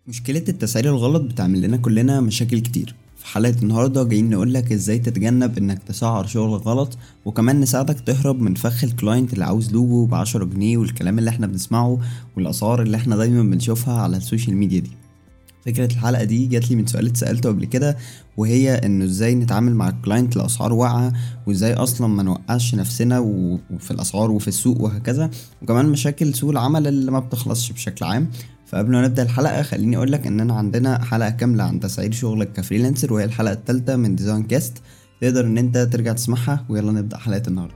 مشكلة التسعير الغلط بتعمل لنا كلنا مشاكل كتير. في حلقة النهاردة جايين نقولك ازاي تتجنب انك تسعر شغل غلط، وكمان نساعدك تهرب من فخ الكلاينت اللي عاوز لوجو ب10 جنيه والكلام اللي احنا بنسمعه والاسعار اللي احنا دايما بنشوفها على السوشيال ميديا دي. فكرة الحلقة دي جاتلي من سؤال اتسألته قبل كده، وهي انه ازاي نتعامل مع الكلاينت لأسعار واقعة، وازاي اصلا ما نوقعش نفسنا وفي الاسعار وفي السوق وهكذا، وكمان مشاكل سوق العمل اللي ما بتخلصش بشكل عام. فقبل ما نبدأ الحلقة خليني اقولك اننا عندنا حلقة كاملة عن تسعير شغلك كفريلانسر، وهي الحلقة الثالثة من ديزاين كاست. تقدر ان انت ترجع تسمعها. ويلا نبدأ حلقة النهاردة.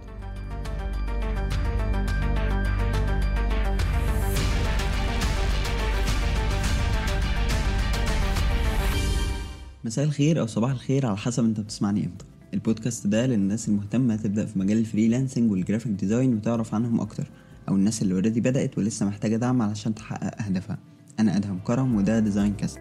مساء الخير او صباح الخير على حسب انت بتسمعني امتى. البودكاست ده للناس المهتمه تبدا في مجال الفريلانسنج والجرافيك ديزاين وتعرف عنهم اكتر، او الناس اللي اوريدي بدات ولسه محتاجه دعم علشان تحقق اهدافها. انا ادهم كرم وده ديزاين كاست.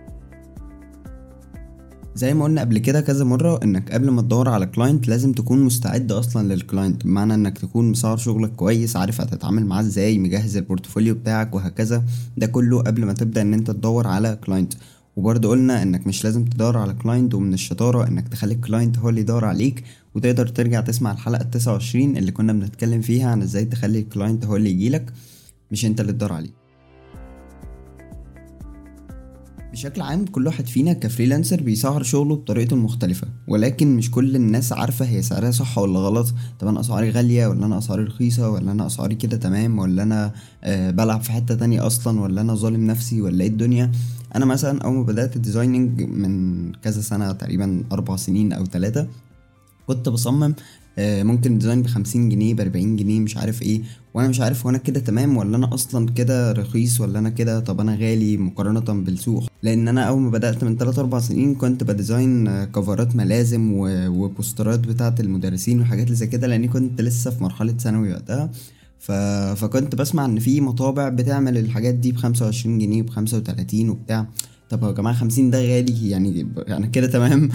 زي ما قلنا قبل كده كذا مرة، انك قبل ما تدور على كلاينت لازم تكون مستعد اصلا للكلاينت، بمعنى انك تكون مسعر شغلك كويس، عارف هتتعامل معاه ازاي، مجهز البورتفوليو بتاعك وهكذا. ده كله قبل ما تبدأ ان انت تدور على كلاينت. وبرضه قلنا انك مش لازم تدور على كلاينت، ومن الشطارة انك تخلي الكلاينت هو اللي يدور عليك. وتقدر ترجع تسمع الحلقة 29 اللي كنا بنتكلم فيها عن ازاي تخلي الكلاينت هو اللي يجيلك، مش انت اللي تدور عليه. بشكل عام كل واحد فينا كفريلانسر بيسعر شغله بطريقته المختلفة، ولكن مش كل الناس عارفة هي سعرها صح ولا غلط. طب انا اسعاري غالية ولا انا اسعاري رخيصة، ولا انا اسعاري كده تمام، ولا انا بلعب في حتة تانية اصلا، ولا انا ظالم نفسي، ولا ايه الدنيا. انا مثلا اول ما بدأت الديزايننج من كذا سنة، تقريبا 4 سنين او 3، كنت بصمم ممكن ديزاين ب50 جنيه ب40 جنيه مش عارف ايه. وانا مش عارف هو انا كده تمام ولا انا اصلا كده رخيص، ولا انا كده طب انا غالي مقارنة بالسوق. لان انا اول ما بدأت من 3 4 سنين كنت بديزاين كفرات ملازم وبوسترات بتاعة المدرسين وحاجات زي كده، لاني كنت لسه في مرحلة ثانوي وقتها. فكنت بسمع ان في مطابع بتعمل الحاجات دي ب25 جنيه ب35 وبتاع. طب يا جماعة 50 ده غالي يعني، انا كده تمام.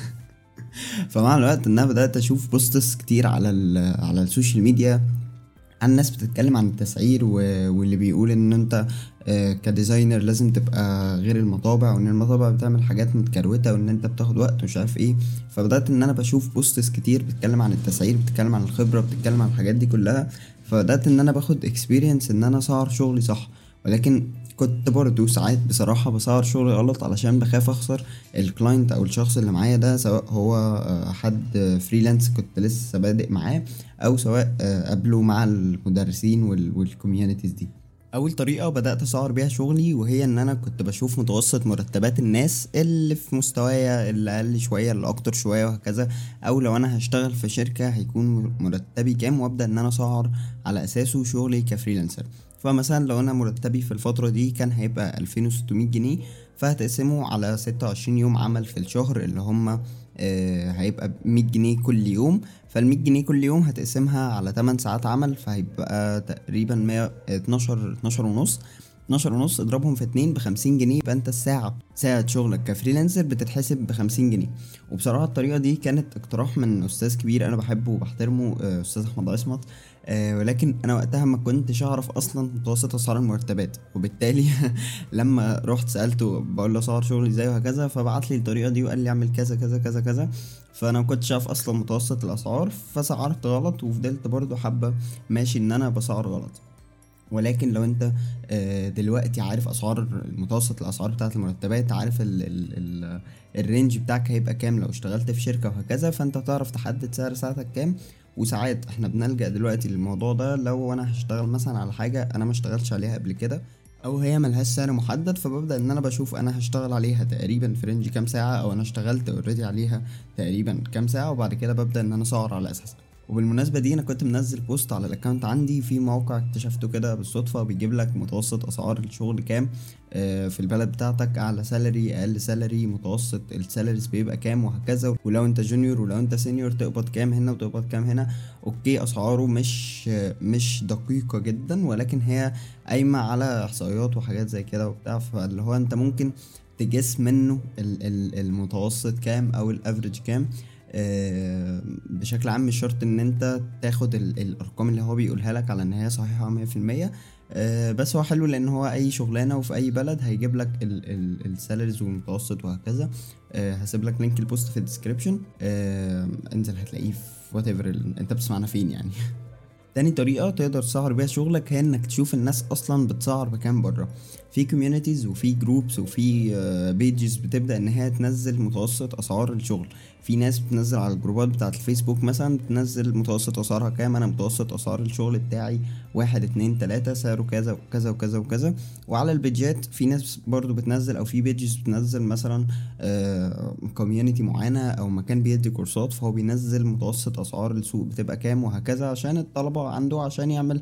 فمع الوقت ان انا بدات اشوف بوستس كتير على السوشيال ميديا عن ناس بتتكلم عن التسعير واللي بيقول ان انت كديزاينر لازم تبقى غير المطابع، وان المطابع بتعمل حاجات متكروته، وان انت بتاخد وقت ومش عارف ايه. فبدات ان انا بشوف بوستس كتير بتتكلم عن التسعير، بتتكلم عن الخبره، بتتكلم عن الحاجات دي كلها. فبدات ان انا باخد اكسبيرينس ان انا اسعر شغلي صح. ولكن كنت برضو ساعات بصراحة بسعر شغلي غلط علشان بخاف اخسر الكلاينت او الشخص اللي معايا ده، سواء هو حد فريلانس كنت لسه بادئ معاه، او سواء قابله مع المدرسين والكوميونيتيز دي. اول طريقه بدات اسعر بيها شغلي وهي ان انا كنت بشوف متوسط مرتبات الناس اللي في مستوايا، اللي اقل شويه اللي اكتر شويه وهكذا، او لو انا هشتغل في شركه هيكون مرتبي كام، وابدا ان انا اسعر على اساسه شغلي كفريلانسر. فمثلا لو انا مرتبي في الفتره دي كان هيبقى 2600 جنيه، فهتقسمه على 26 يوم عمل في الشهر، اللي هم هيبقى 100 جنيه كل يوم. فال100 جنيه كل يوم هتقسمها على 8 ساعات عمل، فهيبقى تقريبا 112 ونص. 12 ونص اضربهم في 2 ب50 جنيه، يبقى انت ساعة شغلك كفريلانسر بتتحسب ب50 جنيه. وبصراحة الطريقة دي كانت اقتراح من أستاذ كبير أنا بحبه وبحترمه، أستاذ أحمد عصمت. ولكن أنا وقتها ما كنتش أعرف أصلا متوسط أسعار المرتبات، وبالتالي لما رحت سألته بقول له صور شغلي ازاي وهكذا، فبعت لي الطريقة دي وقال لي اعمل كذا كذا كذا كذا. فانا ما كنتش شايف اصلا متوسط الاسعار، فسعرت غلط وفضلت برضو حبة ماشي ان انا بسعر غلط. ولكن لو انت دلوقتي عارف اسعار متوسط الاسعار بتاعت المرتبات، عارف ال الرينج بتاعك هيبقى كام لو اشتغلت في شركة وهكذا، فانت تعرف تحدد سعر ساعتك كام. وساعات احنا بنلجأ دلوقتي للموضوع ده لو انا هشتغل مثلا على حاجة انا ما اشتغلتش عليها قبل كده، او هي ملهاش سعر محدد. فببدأ ان انا بشوف انا هشتغل عليها تقريبا في رينج كام ساعة، او انا اشتغلت اوريدي عليها تقريبا كام ساعة، وبعد كده ببدأ ان انا اسعر على اساسها. وبالمناسبة دي انا كنت منزل بوست على الاكونت عندي في موقع اكتشفته كده بالصدفة، بيجيب لك متوسط اسعار الشغل كام في البلد بتاعتك، اعلى سالري اقل سالري متوسط السالاريز بيبقى كام وهكذا، ولو انت جونيور ولو انت سينيور تقبض كام هنا وتقبض كام هنا. اوكي اسعاره مش دقيقة جدا، ولكن هي قايمة على احصائيات وحاجات زي كده وبتاع، فاللي هو انت ممكن تجس منه المتوسط كام او الافريج كام. بشكل عام مش شرط ان انت تاخد الارقام اللي هو بيقولها لك على ان هي صحيحة 100%، بس هو حلو لان هو اي شغلانه وفي اي بلد هيجيب لك السالاريز والمتوسط وهكذا. هسيب لك لينك البوست في الديسكريبشن، انزل هتلاقيه في وات ايفر انت بتسمعنا فين يعني. تاني طريقة تقدر تسعر بيها شغلك هي انك تشوف الناس اصلا بتسعر بكام بره. في كوميونيتيز وفي جروبس وفي بيجز بتبدأ ان هي تنزل متوسط اسعار الشغل. في ناس بتنزل على الجروبات بتاعة الفيسبوك مثلا، بتنزل متوسط اسعارها كام، انا متوسط اسعار الشغل بتاعي 1 2 3 سعره كذا وكذا وكذا وكذا. وعلى البيجات في ناس برضو بتنزل، او في بيجز بتنزل مثلا كوميونيتي معينة او مكان بيدي كورسات، فهو بينزل متوسط اسعار السوق بتبقى كام وهكذا، عشان الطلبة عنده، عشان يعمل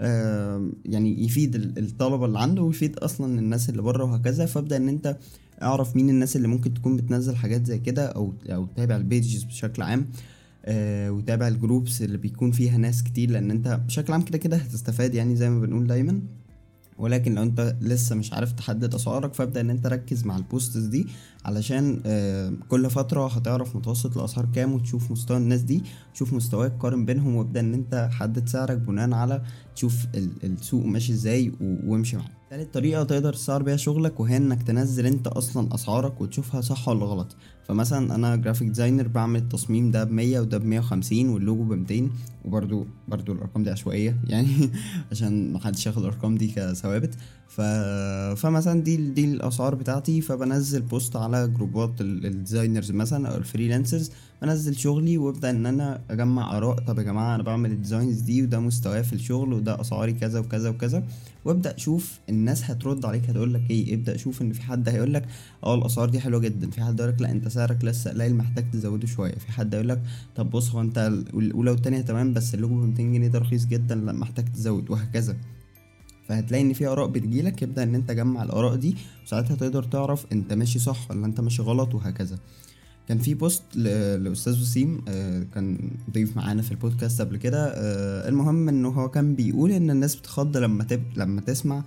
يعني يفيد الطلبة اللي عنده ويفيد اصلا الناس اللي بره وهكذا. فابدأ ان انت اعرف مين الناس اللي ممكن تكون بتنزل حاجات زي كده، او تابع البيجز بشكل عام. وتابع الجروبس اللي بيكون فيها ناس كتير، لان انت بشكل عام كده كده هتستفاد يعني زي ما بنقول دايما. ولكن لو انت لسه مش عارف تحدد اسعارك، فابدأ ان انت ركز مع البوستس دي، علشان كل فترة هتعرف متوسط الاسعار كام، وتشوف مستوى الناس دي، تشوف مستواك، قارن بينهم، وابدأ ان انت حدد سعرك بناء على تشوف السوق ماشي ازاي وامشي معاه. تالت طريقة تقدر تسعر بيها شغلك وهي انك تنزل انت اصلا اسعارك وتشوفها صح ولا غلط. فمثلا انا جرافيك ديزاينر، بعمل التصميم ده ب100 وده ب150 واللوجو ب200، وبرضو الارقام دي عشوائية يعني عشان محدش ياخد الارقام دي كثوابت. ف... فمثلا دي الاسعار بتاعتي، فبنزل بوست على جروبات الديزاينرز مثلا او الفريلانسرز، بنزل شغلي وابدا ان انا اجمع اراء. طب يا جماعه انا بعمل الديزاينز دي وده مستواي في الشغل وده اسعاري كذا وكذا وكذا، وابدا شوف الناس هترد عليك هتقول لك ايه. ابدا شوف ان في حد هيقول لك اه الاسعار دي حلوه جدا، في حد هيقول لك لا انت سعرك لسه قليل محتاج تزوده شويه، في حد هيقول لك طب بص هو انت الاولى والتانية تمام بس اللوجو ب 200 جنيه ده رخيص جدا، لا محتاج تزود وهكذا. فهتلاقي ان في اراء بتجيلك، ابدا ان انت جمع الاراء دي، وساعتها تقدر تعرف انت ماشي صح ولا انت ماشي غلط وهكذا. كان في بوست لاستاذ وسيم، كان ضيف معانا في البودكاست قبل كده. المهم انه هو كان بيقول ان الناس بتخض لما تسمع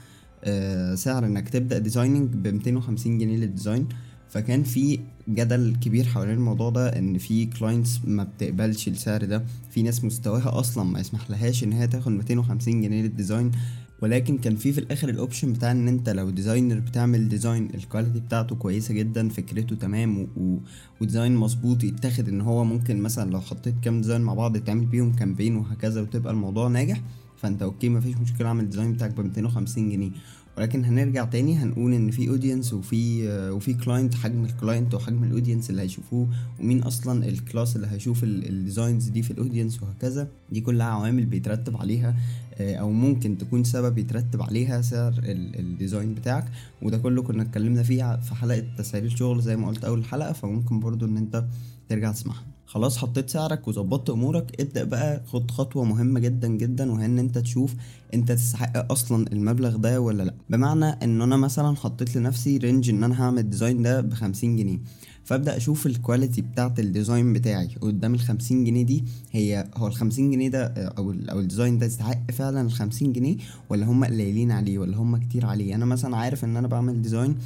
سعر انك تبدا ديزايننج ب 250 جنيه للديزاين. فكان في جدل كبير حوالين الموضوع ده، ان في كلاينتس ما بتقبلش السعر ده، في ناس مستواها اصلا ما يسمح لهاش ان هي تاخد 250 جنيه للديزاين. ولكن كان في الاخر الاوبشن بتاع ان انت لو ديزاينر بتعمل ديزاين الكواليتي بتاعته كويسه جدا، فكرته تمام وديزاين مظبوط، يتاخد ان هو ممكن مثلا لو حطيت كام ديزاين مع بعض تعمل بيهم كامبين وهكذا وتبقى الموضوع ناجح، فانت اوكي مفيش مشكله، اعمل الديزاين بتاعك ب 250 جنيه. ولكن هنرجع تاني هنقول ان في اودينس وفي كلاينت، حجم الكلاينت وحجم الاودينس اللي هيشوفوه، ومين اصلا الكلاس اللي هيشوف الديزاينز دي في الاودينس وهكذا. دي كلها عوامل بيترتب عليها او ممكن تكون سبب يترتب عليها سعر الديزاين بتاعك. وده كله كنا اتكلمنا فيه في حلقة تسعير الشغل زي ما قلت اول حلقة، فممكن برضو ان انت ترجع تسمعها. خلاص حطيت سعرك وظبطت امورك، ابدأ بقى خد خطوة مهمة جدا جدا، وهي ان انت تشوف انت تستحق اصلا المبلغ ده ولا لا. بمعنى ان انا مثلا حطيت لنفسي رينج ان انا هعمل الديزاين ده ب50 جنيه، فابدا اشوف الكواليتي بتاعت الديزاين بتاعي قدام ال50 جنيه دي. هو ال50 جنيه ده او الديزاين ده يستحق فعلا ال50 جنيه، ولا هم قليلين عليه، ولا هم كتير عليه. انا مثلا عارف ان انا بعمل ديزاين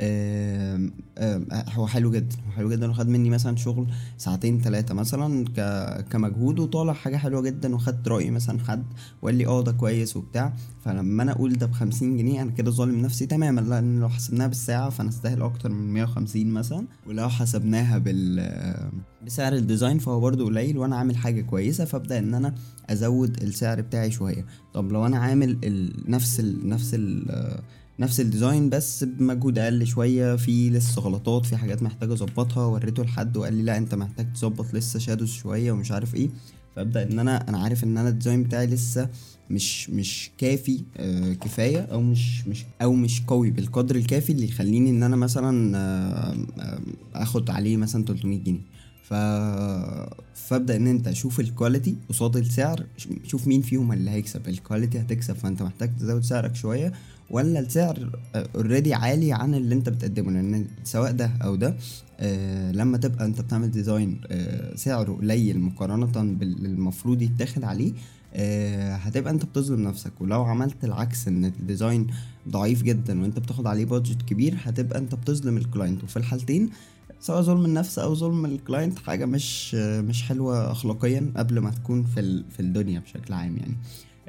هو حلو جدا، هو حلو جدا، وخد مني مثلا شغل 2 3 ساعات مثلا كمجهود، وطالع حاجة حلوة جدا، وخدت رأي مثلا حد وقال لي ده كويس وبتاع. فلما انا اقول ده ب50 جنيه انا كده ظالم نفسي تماما، لان لو حسبناها بالساعة فانا استاهل اكتر من 150 مثلا، ولو حسبناها بسعر الديزاين فهو برضو قليل، وانا عامل حاجة كويسة، فابدأ ان انا ازود السعر بتاعي شوية. طب لو انا عامل نفس الديزاين بس بمجهود اقل شويه، في لسه غلطات، في حاجات محتاجه اظبطها، وريته لحد وقال لي لا انت محتاج تظبط لسه شادوز شويه ومش عارف ايه. فابدا ان انا عارف ان انا الديزاين بتاعي لسه مش كافي كفايه، او مش قوي بالقدر الكافي اللي يخليني ان انا مثلا اخد عليه مثلا 300 جنيه. ف... فابدا ان انت شوف الكواليتي قصاد السعر، شوف مين فيهم اللي هيكسب. الكواليتي هتكسب فانت محتاج تزود سعرك شويه، ولا السعر اوريدي عالي عن اللي انت بتقدمه. لان سواء ده او ده لما تبقى انت بتعمل ديزاين سعره قليل مقارنة بالمفروض يتاخد عليه، هتبقى انت بتظلم نفسك. ولو عملت العكس ان الديزاين ضعيف جدا وانت بتاخد عليه بادجت كبير، هتبقى انت بتظلم الكلاينت. وفي الحالتين سواء ظلم النفس او ظلم الكلاينت حاجة مش حلوة اخلاقيا قبل ما تكون في الدنيا بشكل عام يعني.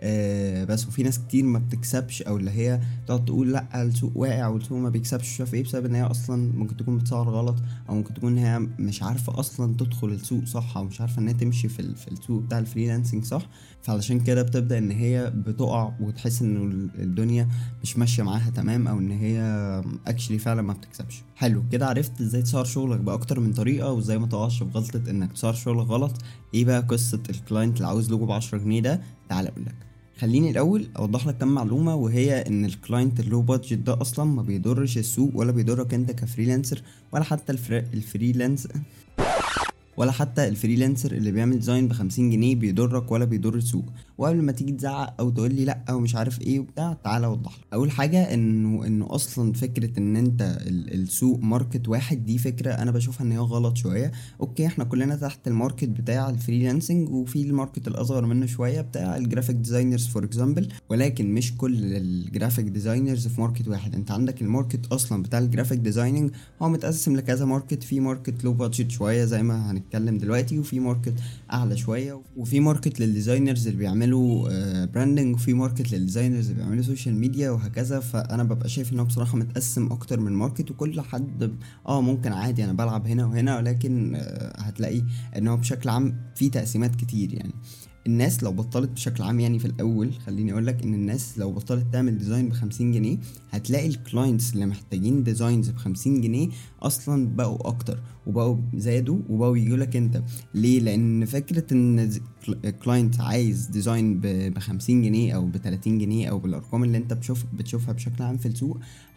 بس وفي ناس كتير ما بتكسبش، او اللي هي تقعد تقول لا السوق واقع والسوق ما بيكسبش، مش عارف ايه، بسبب ان هي اصلا ممكن تكون بتسعر غلط، او ممكن تكون هي مش عارفه اصلا تدخل السوق صح، او مش عارفه ان هي تمشي في السوق بتاع الفريلانسنج صح. فعلشان كده بتبدا ان هي بتقع وتحس ان الدنيا مش ماشيه معاها تمام، او ان هي اكشلي فعلا ما بتكسبش. حلو كده، عرفت ازاي تسعر شغلك باكتر من طريقه، وازاي ما تقعش في غلطه انك تسعر شغلك غلط. ايه بقى قصه الكلاينت اللي عاوز لوجو ب10 جنيه ده؟ تعال اقول لك. خليني الاول اوضح لك كم معلومه، وهي ان الكلاينت اللو بادجت ده اصلا ما بيضرش السوق، ولا بيضرك انت كفريلانسر، ولا حتى الفريلانس، ولا حتى الفريلانسر اللي بيعمل ديزاين ب50 جنيه بيضرك ولا بيضر السوق. وقبل ما تيجي تزعق او تقول لي لا او مش عارف ايه وبتاع، تعالى اوضح لك. اول حاجه انه اصلا فكره ان انت السوق ماركت واحد، دي فكره انا بشوفها ان هي غلط شويه. اوكي، احنا كلنا تحت الماركت بتاع الفريلانسنج، وفي الماركت الاصغر منه شويه بتاع الجرافيك ديزاينرز فور اكزامبل، ولكن مش كل الجرافيك ديزاينرز في ماركت واحد. انت عندك الماركت اصلا بتاع الجرافيك ديزايننج هو متقسم لكذا ماركت. في ماركت لو بادجت شويه زي ما هنتكلم دلوقتي، وفي ماركت اعلى شويه، وفي ماركت للديزاينرز اللي بيعملوا براندنج، وفي ماركت للديزاينرز اللي بيعملوا سوشيال ميديا وهكذا. فانا ببقى شايف ان هو بصراحه متقسم اكتر من ماركت، وكل حد ممكن عادي انا بلعب هنا وهنا، ولكن هتلاقي ان هو بشكل عام في تقسيمات كتير. يعني الناس لو بطلت بشكل عام، يعني في الاول خليني اقول لك ان الناس لو بطلت تعمل ديزاين ب50 جنيه، هتلاقي الكلاينتس اللي محتاجين ديزاينز ب50 جنيه اصلا بقوا اكتر، وبقوا زادوا، وبقوا يجوا لك انت. ليه؟ لان فكره ان كلاينت عايز ديزاين ب50 جنيه او ب30 جنيه او بالارقام اللي انت بتشوفها بشكل عام في السوق،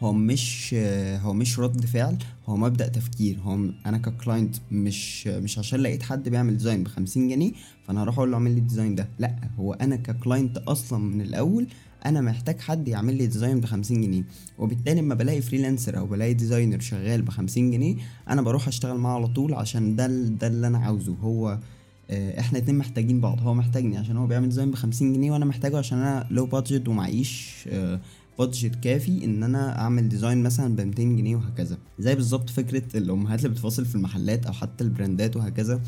هو مش رد فعل، هو مبدأ تفكير. انا ككلاينت مش عشان لقيت حد بيعمل ديزاين ب50 جنيه فانا هروح اقول له اعمل لي الديزاين ده. لا، هو انا ككلاينت اصلا من الاول انا محتاج حد يعمل لي ديزاين ب50 جنيه. وبالتالي لما بلاقي فريلانسر او بلاقي ديزاينر شغال ب50 جنيه، انا بروح اشتغل معاه على طول، عشان ده اللي انا عاوزه. هو احنا اتنين محتاجين بعض. هو محتاجني عشان هو بيعمل ديزاين ب50 جنيه، وانا محتاجه عشان انا لو بادجت ومعيش بادجت كافي ان انا اعمل ديزاين مثلا ب200 جنيه وهكذا. زي بالظبط فكره الامهات اللي بتفاصل في المحلات او حتى البراندات وهكذا.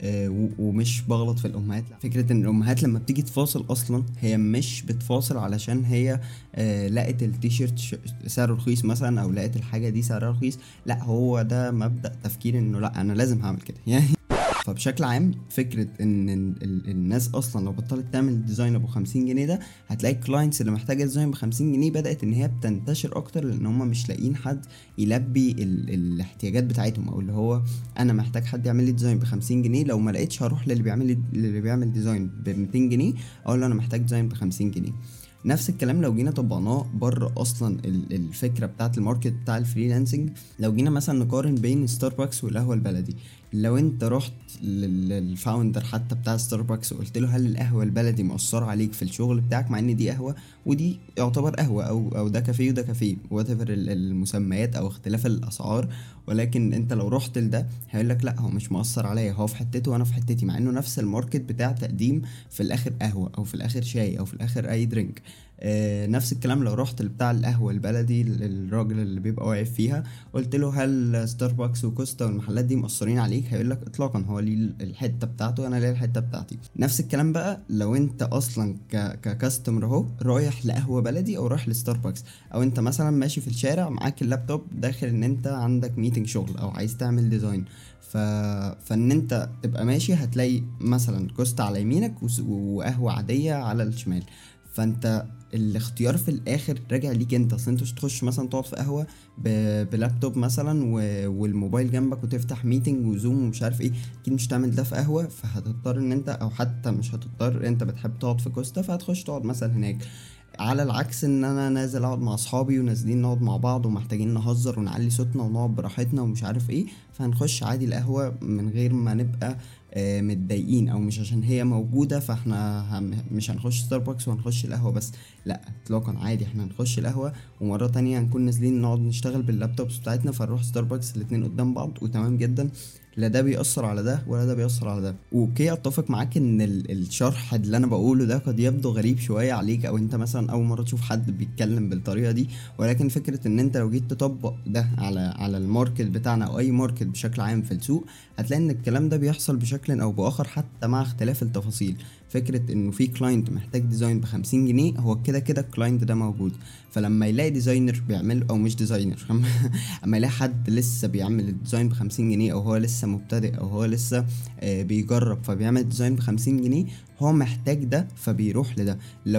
ومش بغلط في الامهات، لا. فكره ان الامهات لما بتيجي تفاصل اصلا هي مش بتفاصل علشان هي لقت التيشيرت سعره رخيص مثلا، او لقت الحاجه دي سعرها رخيص. لا، هو ده مبدأ تفكير انه لا انا لازم هعمل كده يعني. فبشكل عام فكرة ان الناس اصلا لو بطلت تعمل ديزاين ب50 جنيه ده، هتلاقي الكلاينتس اللي محتاجة ديزاين ب50 جنيه بدأت ان هي بتنتشر اكتر، لان هم مش لاقيين حد يلبي الاحتياجات بتاعتهم، او اللي هو انا محتاج حد يعمل لي ديزاين ب50 جنيه. لو ما لقيتش هروح اللي بيعمل ديزاين ب200 جنيه، اقول له انا محتاج ديزاين ب50 جنيه. نفس الكلام لو جينا طبقناه بره اصلا الفكره بتاعت الماركت بتاع الفريلانسنج. لو جينا مثلا نقارن بين ستاربكس والقهوه البلدي، لو انت رحت للفاوندر حتى بتاع ستاربكس وقلت له هل القهوه البلدي مؤثره عليك في الشغل بتاعك، مع ان دي قهوه ودي يعتبر قهوه، او ده كافيه وده كافيه، whatever المسميات او اختلاف الاسعار، ولكن انت لو رحت لده هيقول لك لا هو مش مؤثر عليا، هو في حتته وانا في حتتي، مع انه نفس الماركت بتاع تقديم في الاخر قهوه، او في الاخر شاي، او في الاخر اي درينك. نفس الكلام لو رحت بتاع القهوه البلدي، الراجل اللي بيبقى واقف فيها، قلت له هل ستاربكس وكوستا والمحلات دي مؤثرين عليك، هيقول لك اطلاقا، هو ليه الحته بتاعته انا ليه الحته بتاعتي. نفس الكلام بقى لو انت اصلا ككاستمر اهو رايح لقهوه بلدي او رايح لستاربكس، او انت مثلا ماشي في الشارع معاك اللابتوب داخل ان انت عندك ميتنج شغل او عايز تعمل ديزاين، فان انت تبقى ماشي هتلاقي مثلا كوستا على يمينك وقهوه عاديه على الشمال. فانت الاختيار في الاخر راجع ليك انت. اصل انت مش تخش مثلا تقعد في قهوه بلابتوب مثلا والموبايل جنبك وتفتح ميتنج وزوم ومش عارف ايه، اكيد مش تعمل ده في قهوه. فهتضطر ان انت، او حتى مش هتضطر، انت بتحب تقعد في كوستا فهتخش تقعد مثلا هناك. على العكس ان انا نازل اقعد مع اصحابي ونازلين نقعد مع بعض ومحتاجين نهزر ونعلي صوتنا ونقعد براحتنا ومش عارف ايه، فهنخش عادي القهوة من غير ما نبقى متضايقين، او مش عشان هي موجودة فاحنا مش هنخش ستاربكس وهنخش القهوة بس. لا اطلاقا، عادي احنا هنخش القهوة ومرة تانية هنكون نازلين نقعد نشتغل باللابتوبس بتاعتنا، فنروح ستاربكس الاتنين قدام بعض وتمام جدا. لا ده بيأثر على ده ولا ده بيأثر على ده. اوكي، اتفق معاك ان الشرح اللي انا بقوله ده قد يبدو غريب شوية عليك، او انت مثلا اول مرة تشوف حد بيتكلم بالطريقة دي، ولكن فكرة ان انت لو جيت تطبق ده على الماركت بتاعنا او اي ماركت بشكل عام في السوق، هتلاقي ان الكلام ده بيحصل بشكل بشكل او باخر حتى مع اختلاف التفاصيل. فكرة انه في كلاينت محتاج ديزاين ب50 جنيه، هو كده كده الكلاينت ده موجود. فلما يلاقي ديزاينر بيعمل، او مش ديزاينر اما يلاقي حد لسه بيعمل الديزاين ب50 جنيه، او هو لسه مبتدئ، او هو لسه بيجرب فبيعمل ديزاين ب50 جنيه، هو محتاج ده فبيروح لده.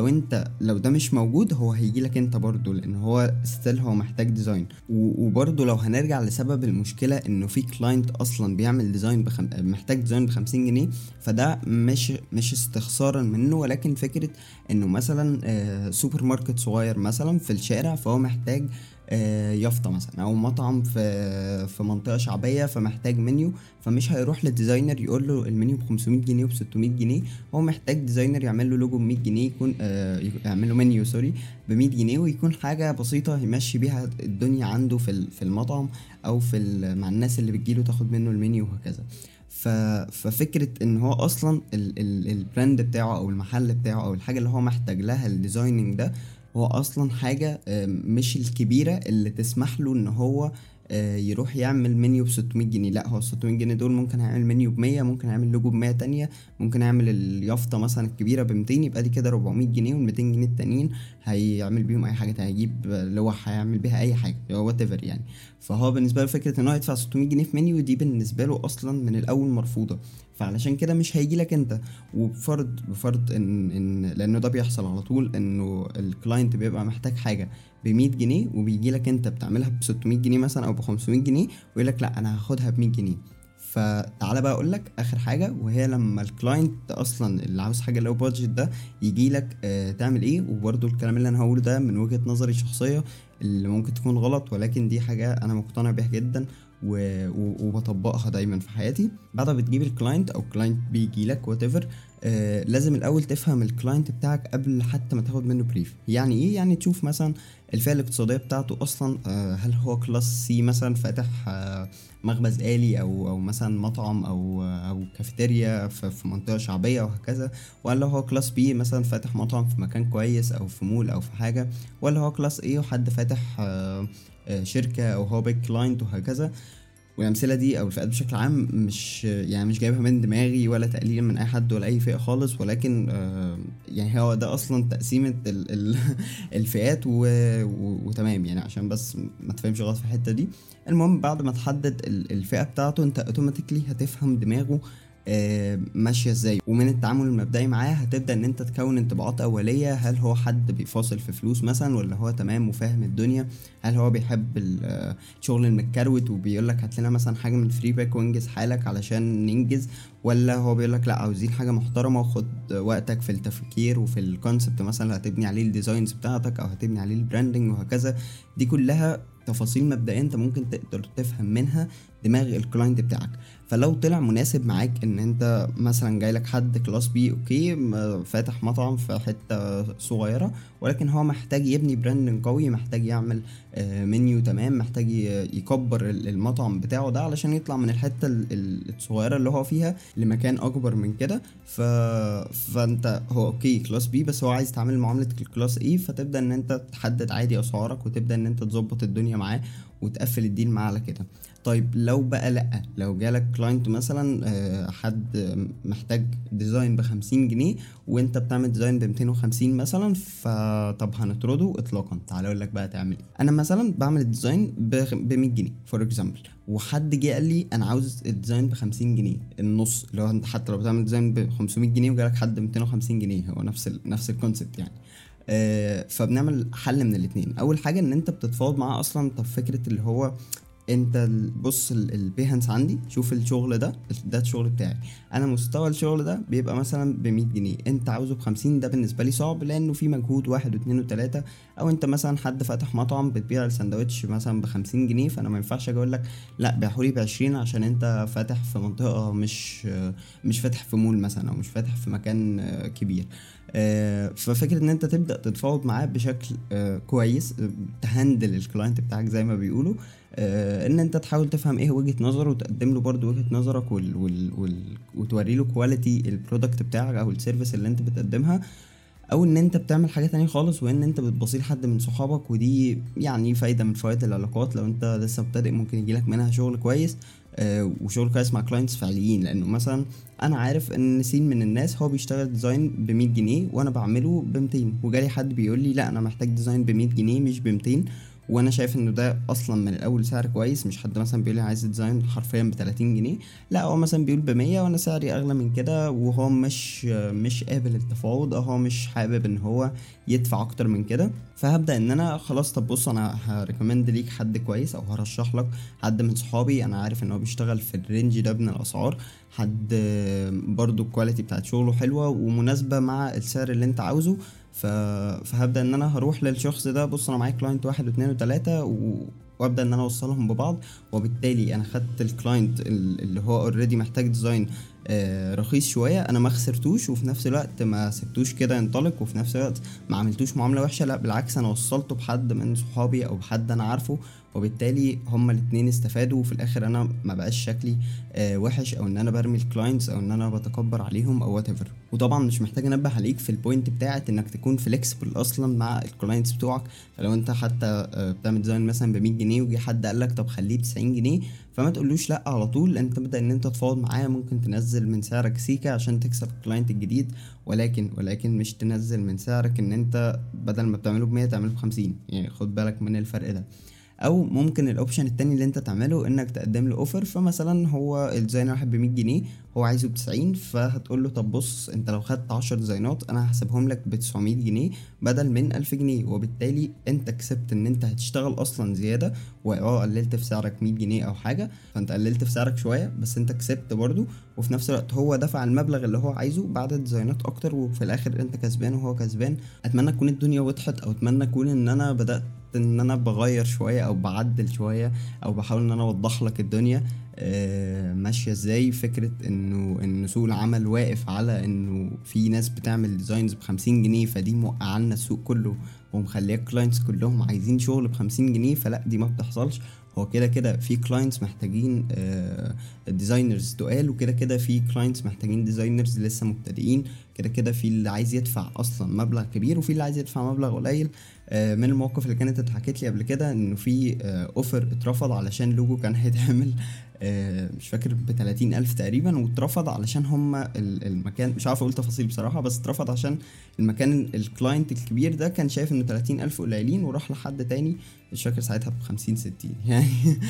لو ده مش موجود هو هيجيلك انت برضو، لان هو ستيل هو محتاج ديزاين. وبرضو لو هنرجع لسبب المشكلة انه في كلاينت اصلا بيعمل ديزاين محتاج ديزاين ب50 جنيه، فده مش استخسارا منه، ولكن فكرة انه مثلا سوبر ماركت صغير مثلا في الشارع، فهو محتاج يافطة مثلا، او مطعم في منطقة شعبية فمحتاج منيو، فمش هيروح للديزاينر يقول له المنيو ب500 جنيه وب600 جنيه. هو محتاج ديزاينر يعمل له لوجو ب100 جنيه، يكون يعمل له منيو سوري ب100 جنيه، ويكون حاجة بسيطة يمشي بيها الدنيا عنده في المطعم، او مع الناس اللي بتجيله تاخد منه المنيو وهكذا. ففكرة ان هو اصلا البراند بتاعه او المحل بتاعه او الحاجة اللي هو محتاج لها الديزايننج ده، هو اصلا حاجة مش الكبيرة اللي تسمح له ان هو يروح يعمل منيو ب600 جنيه. لا، هو 600 جنيه دول ممكن هيعمل منيو ب100، ممكن هيعمل لوجو ب100 تانية، ممكن يعمل اليافطة مثلا الكبيرة ب200، يبقى دي كده 400 جنيه، وال200 جنيه التانيين هيعمل بيهم اي حاجة تانية، هيجيب لوح، هيعمل بيها اي حاجة وات ايفر يعني. فهو بالنسبة له فكرة ان هو يدفع 600 جنيه في منيو دي بالنسبة له اصلا من الاول مرفوضة، فعلشان كده مش هيجي لك انت. بفرض ان لانه ده بيحصل على طول، انه الكلاينت بيبقى محتاج حاجة ب100 جنيه، وبيجي لك انت بتعملها ب600 جنيه مثلا او ب500 جنيه، ويقول لك لا انا هاخدها ب100 جنيه. فتعالى بقى اقول لك اخر حاجه، وهي لما الكلاينت اصلا اللي عاوز حاجه لو بادجت ده يجي لك تعمل ايه. وبرده الكلام اللي انا هقوله ده من وجهه نظري الشخصيه اللي ممكن تكون غلط، ولكن دي حاجه انا مقتنع بيها جدا وبطبقها دايما في حياتي. بعد ما بتجيب الكلاينت او الكلاينت بيجي لك وات ايفر، لازم الاول تفهم الكلاينت بتاعك قبل حتى ما تاخد منه بريف. يعني ايه؟ يعني تشوف مثلا الفئه الاقتصاديه بتاعته اصلا، هل هو كلاس سي مثلا فاتح مخبز آلي او مثلا مطعم او كافيتيريا في منطقه شعبيه وهكذا، ولا هو كلاس بي مثلا فاتح مطعم في مكان كويس او في مول او في حاجه، ولا هو كلاس ايه وحد فاتح شركه او هو بيج كلاينت وهكذا. والامثله دي او الفئات بشكل عام مش جايبها من دماغي ولا تقليلا من اي حد ولا اي فئه خالص، ولكن يعني هو ده اصلا تقسيمه الفئات وتمام يعني، عشان بس ما تفهمش غلط في الحته دي. المهم بعد ما تحدد الفئه بتاعته، انت اوتوماتيكلي هتفهم دماغه ماشيه ازاي، ومن التعامل المبدئي معاه هتبدا ان انت تكون انطباعات اوليه. هل هو حد بيفاصل في فلوس مثلا، ولا هو تمام وفاهم الدنيا؟ هل هو بيحب الشغل المتكروت وبيقول لك هات لنا مثلا حاجه من فري باك وانجز حالك علشان ننجز، ولا هو بيقول لك لا عاوزين حاجه محترمه وخد وقتك في التفكير وفي الكونسبت مثلا اللي هتبني عليه الديزاينز بتاعتك او هتبني عليه البراندنج وهكذا. دي كلها تفاصيل مبدئية انت ممكن تقدر تفهم منها دماغ الكلاينت بتاعك. فلو طلع مناسب معاك ان انت مثلا جاي لك حد كلاس بي اوكي، فاتح مطعم في حتة صغيرة، ولكن هو محتاج يبني براند قوي، محتاج يعمل منيو تمام، محتاج يكبر المطعم بتاعه ده علشان يطلع من الحتة الصغيرة اللي هو فيها لمكان اكبر من كده. فانت هو اوكي كلاس بي، بس هو عايز تعمل معاملة الكلاس اي، فتبدأ ان انت تحدد عادي اسعارك وتبدأ ان انت تظبط الدنيا معاه وتقفل الديل معاه على كده. طيب لو بقى لأ، لو جالك كلاينت مثلا حد محتاج ديزاين ب50 جنيه وانت بتعمل ديزاين ب250 مثلا، فطب هنطرده اطلاقا. تعال اقول لك بقى تعمل ايه. انا مثلا بعمل الديزاين ب100 جنيه فور اكزامبل، وحد جه قال لي انا عاوز الديزاين ب50 جنيه النص، اللي هو انت حتى لو بتعمل ديزاين ب500 جنيه وجالك حد ب250 جنيه، هو نفس الكونسبت يعني. فبنعمل حل من الاتنين. اول حاجه ان انت بتتفاوض معاه اصلا. طب فكره اللي هو انت بص البيهنس عندي، شوف الشغل ده الشغل بتاعي، انا مستوى الشغل ده بيبقى مثلا ب100 جنيه، انت عاوزه ب50، ده بالنسبه لي صعب لانه في مجهود 1 و2 و3. او انت مثلا حد فاتح مطعم بتبيع الساندوتش مثلا ب50 جنيه، فانا ما ينفعش اجي اقول لك لا بيعهولي ب20 عشان انت فاتح في منطقه مش فاتح في مول مثلا، او مش فاتح في مكان كبير. ففكرة ان انت تبدأ تتفاوض معاه بشكل كويس، تهندل الكلاينت بتاعك زي ما بيقولوا، ان انت تحاول تفهم ايه وجهة نظره وتقدم له برضو وجهة نظرك وتوري له كواليتي البرودكت بتاعك او السيرفيس اللي انت بتقدمها. او ان انت بتعمل حاجة تانية خالص، وان انت بتبصيل حد من صحابك، ودي يعني فايدة من فوائد العلاقات. لو انت لسه مبتدئ ممكن يجيلك منها شغل كويس، وشغل كويس مع كلاينتس فعليين. لانه مثلا انا عارف ان سين من الناس هو بيشتغل ديزاين ب100 جنيه وانا بعمله ب200، وجالي حد بيقول لي لا انا محتاج ديزاين ب100 جنيه مش ب200، وانا شايف انه ده اصلا من الاول سعر كويس. مش حد مثلا بيقول لي عايز ديزاين حرفيا ب30 جنيه، لا هو مثلا بيقول ب100 وانا سعري اغلى من كده، وهو مش قابل للتفاوض، او هو مش حابب ان هو يدفع اكتر من كده. فهبدا ان انا خلاص، طب بص انا هريكومند ليك حد كويس، او هرشح لك حد من صحابي انا عارف ان هو بيشتغل في الرينج ده من الاسعار، حد برضو الكواليتي بتاعت شغله حلوه ومناسبه مع السعر اللي انت عاوزه. فهبدا ان انا هروح للشخص ده، بص انا معايا كلاينت واحد واثنين وثلاثة وابدا ان انا اوصلهم ببعض، وبالتالي انا خدت الكلاينت اللي هو اوريدي محتاج ديزاين رخيص شويه، انا ما خسرتوش، وفي نفس الوقت ما سبتوش كده ينطلق، وفي نفس الوقت ما عملتوش معامله وحشه، لا بالعكس انا وصلته بحد من صحابي او بحد انا عارفه، وبالتالي هما الاتنين استفادوا. وفي الاخر انا ما بقاش شكلي وحش، او ان انا برمي الكلاينتس، او ان انا بتكبر عليهم او وات ايفر. وطبعا مش محتاج انبه عليك في البوينت بتاعت انك تكون فليكسبل اصلا مع الكلاينتس بتوعك. فلو انت حتى بتعمل ديزاين مثلا ب100 جنيه وجي حد قال لك طب خليه ب90 جنيه، فما تقولوش لا على طول. انت تبدا ان انت تفاوض معاه، ممكن تنزل من سعرك سيكا عشان تكسب الكلاينت الجديد، ولكن مش تنزل من سعرك ان انت بدل ما بتعمله ب100 تعمله ب50. يعني خد بالك من الفرق ده. او ممكن الاوبشن التاني اللي انت تعمله انك تقدم له اوفر. فمثلا هو الديزاين واحد ب100 جنيه هو عايزه ب90، فهتقول له طب بص انت لو خدت 10 ديزاينات انا هحسبهم لك ب900 جنيه بدل من 1000 جنيه، وبالتالي انت كسبت ان انت هتشتغل اصلا زياده، قللت في سعرك 100 جنيه او حاجه، فانت قللت في سعرك شويه بس انت كسبت برضو، وفي نفس الوقت هو دفع المبلغ اللي هو عايزه بعد الديزاينات اكتر، وفي الاخر انت كسبان وهو كسبان. اتمنى تكون الدنيا وضحت، او اتمنى اكون ان انا بدات ان انا بغير شويه او بعدل شويه، او بحاول ان انا اوضح لك الدنيا ماشيه ازاي. فكره ان سوق العمل واقف على انه في ناس بتعمل ديزاينز ب50 جنيه، فدي موقعه لنا السوق كله ومخليه كلاينتس كلهم عايزين شغل ب50 جنيه، فلا دي ما بتحصلش. هو كده كده في كلاينتس محتاجين ديزاينرز تقال، وكده كده في كلاينتس محتاجين ديزاينرز لسه مبتدئين، كده كده في اللي عايز يدفع اصلا مبلغ كبير وفي اللي عايز يدفع مبلغ قليل. من المواقف اللي كانت اتحكت لي قبل كده انه في اوفر اترفض علشان لوجو كان هيتعمل مش فاكر ب30,000 تقريبا، واترفض علشان هما المكان، مش عارف اقول تفاصيل بصراحة، بس اترفض عشان المكان الكلاينت الكبير ده كان شايف انه 30,000 قليلين، وراح لحد تاني مش فاكر ساعتها ب50-60 يعني.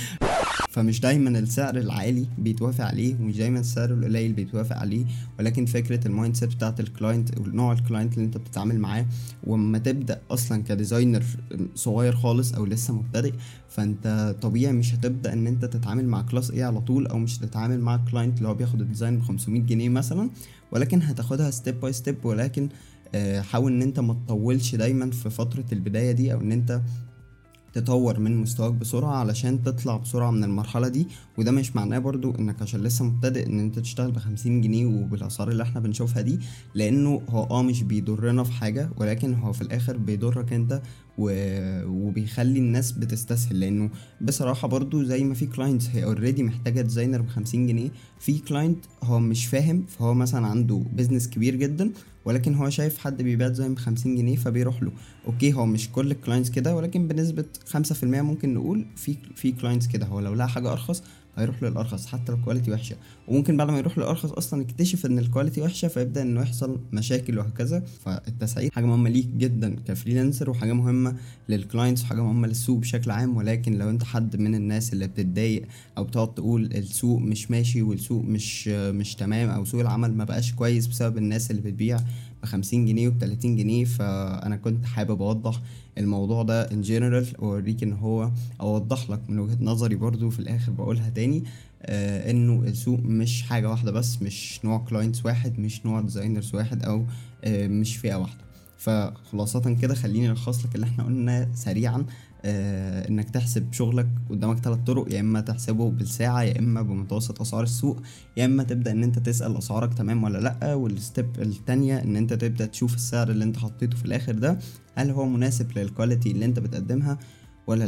فمش دايما السعر العالي بيتوافق عليه، ومش دايما السعر القليل بيتوافق عليه، ولكن فكرة المايند سيت بتاعت الكلاينت ونوع الكلاينت اللي انت بتتعامل معاه. وما تبدأ اصلا كديزاينر صغير خالص او لسه مبتدئ، فانت طبيعي مش هتبدأ ان انت تتعامل مع كلاس ايه على طول، او مش هتتعامل مع كلاينت اللي هو بياخد الديزاين ب500 جنيه مثلا، ولكن هتاخدها ستيب باي ستيب. ولكن حاول ان انت ما تطولش دايما في فترة البداية دي، او ان انت تطور من مستواك بسرعة علشان تطلع بسرعة من المرحلة دي. وده مش معناه برضو انك عشان لسه مبتدئ ان انت تشتغل ب50 جنيه وبالاسعار اللي احنا بنشوفها دي، لانه هو مش بيضرنا في حاجة، ولكن هو في الاخر بيضرك انت وبيخلي الناس بتستسهل. لانه بصراحة برضو زي ما في كلاينتس هي اوريدي محتاجة ديزاينر ب50 جنيه، في كلاينت هو مش فاهم، فهو مثلا عنده بيزنس كبير جدا ولكن هو شايف حد بيبيع ديزاين ب50 جنيه فبيروح له. اوكي هو مش كل الكلاينتس كده، ولكن بنسبة 5% ممكن نقول في كلاينتس كده، هو لو لقى حاجة ارخص هيروح للارخص حتى لو الكواليتي وحشة، وممكن بعد ما يروح للارخص اصلا يكتشف ان الكواليتي وحشة، فيبدأ انه يحصل مشاكل وهكذا. فالتسعير حاجة مهمة ليك جدا كفريلانسر، وحاجة مهمة للكلاينتس، وحاجة مهمة للسوق بشكل عام. ولكن لو انت حد من الناس اللي بتتضايق او بتقعد تقول السوق مش ماشي والسوق مش تمام، او سوق العمل ما بقاش كويس بسبب الناس اللي بتبيع ب50 جنيه وب30 جنيه، فانا كنت حابب اوضح الموضوع ده ان جنرال، واوريك ان هو اوضح لك من وجهة نظري برضو في الاخر بقولها تاني، انه السوق مش حاجة واحدة بس، مش نوع كلاينتس واحد، مش نوع ديزاينرز واحد، او مش فئة واحدة. فخلاصة كده خليني الخص لك اللي احنا قلنا سريعا. انك تحسب شغلك قدامك 3 طرق، يا اما تحسبه بالساعة، يا اما بمتوسط اسعار السوق، يا اما تبدأ ان انت تسأل اسعارك تمام ولا لا. والستيب التانية ان انت تبدأ تشوف السعر اللي انت حطيته في الاخر ده هل هو مناسب للكواليتي اللي انت بتقدمها ولا لا.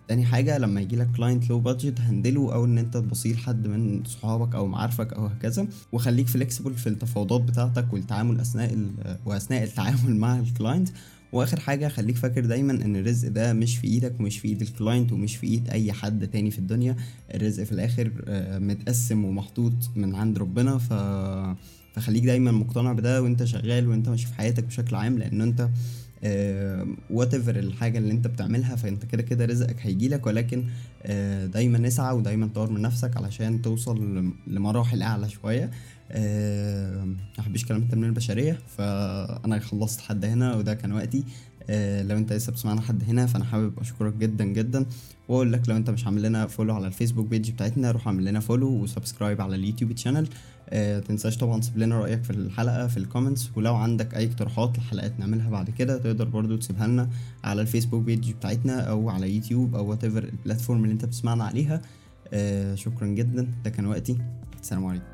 تاني حاجة لما يجيلك كلاينت لو بادجت هندله، او ان انت تبصيه لحد من صحابك او معارفك او هكذا، وخليك فليكسيبل في التفاوضات بتاعتك والتعامل واثناء التعامل مع الكلاينت. واخر حاجة خليك فاكر دايما ان الرزق ده مش في ايدك ومش في ايد الكلاينت ومش في ايد اي حد تاني في الدنيا. الرزق في الاخر متقسم ومحطوط من عند ربنا. فخليك دايما مقتنع بده وانت شغال وانت ماشي في حياتك بشكل عام، لان انت وات ايفر الحاجه اللي انت بتعملها فانت كده كده رزقك هيجيلك. ولكن دايما نسعى ودايما طور من نفسك علشان توصل لمراحل اعلى شويه. ما احبش كلام التنميه البشريه. فانا خلصت حد هنا وده كان وقتي. لو انت لسه بتسمعنا حد هنا فانا حابب اشكرك جدا جدا، واقول لك لو انت مش عامل لنا فولو على الفيسبوك بيج بتاعتنا روح اعمل لنا فولو وسبسكرايب على اليوتيوب تشانل. تنساش طبعا تسيب لنا رأيك في الحلقة في الكومنتس، ولو عندك اي اقتراحات لحلقات نعملها بعد كده تقدر برضو تسيبها لنا على الفيسبوك بيج بتاعتنا او على يوتيوب او whatever البلاتفورم اللي انت بتسمعنا عليها. شكرا جدا، ده كان وقتي. السلام عليكم.